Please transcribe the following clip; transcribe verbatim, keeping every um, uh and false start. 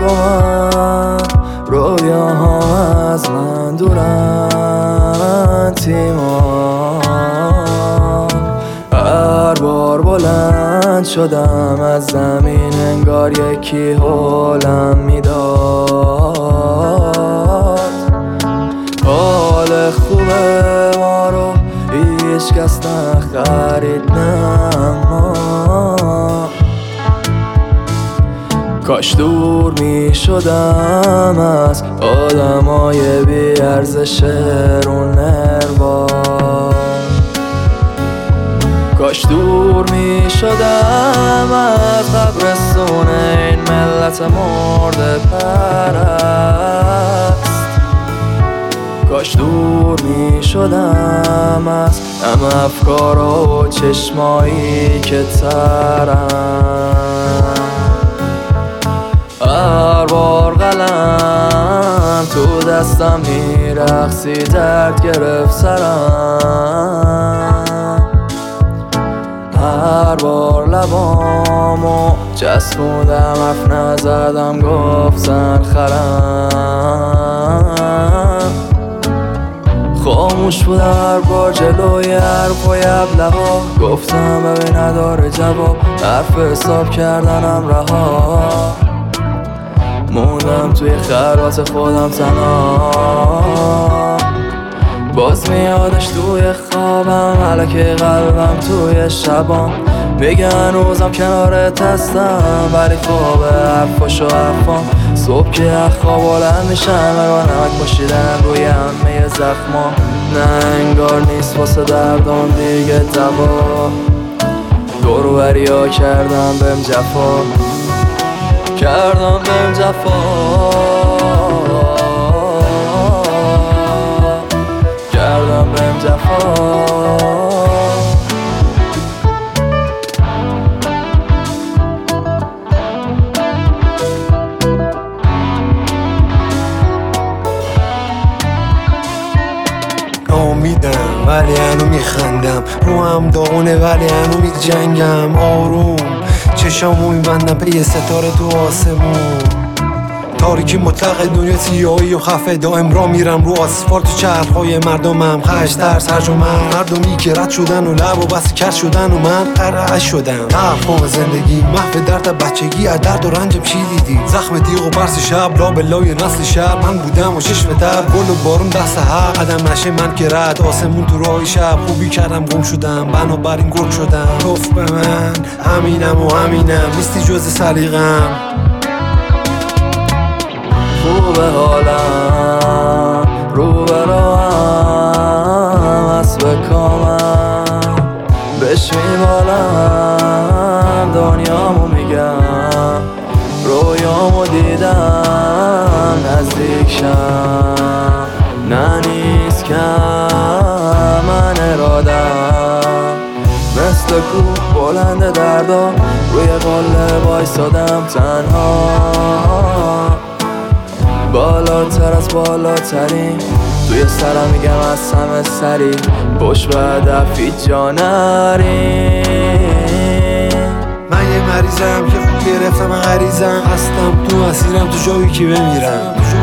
با من، رویاها از من دورن تیما. هر بار بلند شدم از زمین انگار یکی حولم میداد. حال خوبه ما رو هیچ کس نخرید، نما کاش دور می شدم از آدمای بی ارزش رو نروا. کاش دور می شدم از قبرستون این ملت مرده پرست. کاش دور می شدم از همه افکارا و چشمایی که ترم. هر بار قلم تو دستم میرقصی درد گرفت سرم. هر بار لبامو چسبوندم حرف نزدم گفتن خرم. خاموش بودم هر بار جلوی حرفای ابله‌ها، گفتم ببین نداره جواب، حرف حساب کردنم رها. موندم توی خلوت خودم تنها، باز میادش توی خوابم، هلکه قلبم توی شبام. میگن روزم کنارت هستم ولی خوابه حرفاش و حرفام. صبح که از خواب بلند میشم اگه نمک پاشیدم روی همه زخمام. نه انگار نیست واسه دردام دیگه دوا. دور و بریا کردم بهم جفا، کردم بهم جفا، کردم بهم جفا. امیدم ولی هنو میخندم، رو هم داغونه ولی هنو میجنگم. آروم چشامو میبندم به یه ستاره تو آسمون. تاریکی مطلق دنیا سیاهی و خفه، دائم را میرم رو آسفالت و چرخهای مردمم. خش ترس هرج و من، مردمی که رد شدن و لب و بس کر شدن و من قرعه شدم. حرفام زندگی محو درد بچگی، از درد و رنجم چی دیدی؟ زخم تیغ و برس شب، لا بلای نسل شب. من بودم و چشم در گل و بارون دست حق، قدم نشه من که رد آسمون تو راه شب. خوبی کردم گم شدم بنابراین گل شدم. گفت به من همینم و همینم، نیستی جز سلیقم. خوبه حالم رو براهم از بکامم، بهش میبالم دنیامو میگم. رویامو دیدم نزدیک شم، نه نیست کم من ارادم. مثل کوه بلند دردام روی قله بایستادم تنها. بالاتر از بالاترین توی سرم میگم از همه سری، پشت به هدفی جا نرین. من یه مریضم که خوب گرفتم، من غریزم هستم تو اسیرم تو جایی که بمیرم.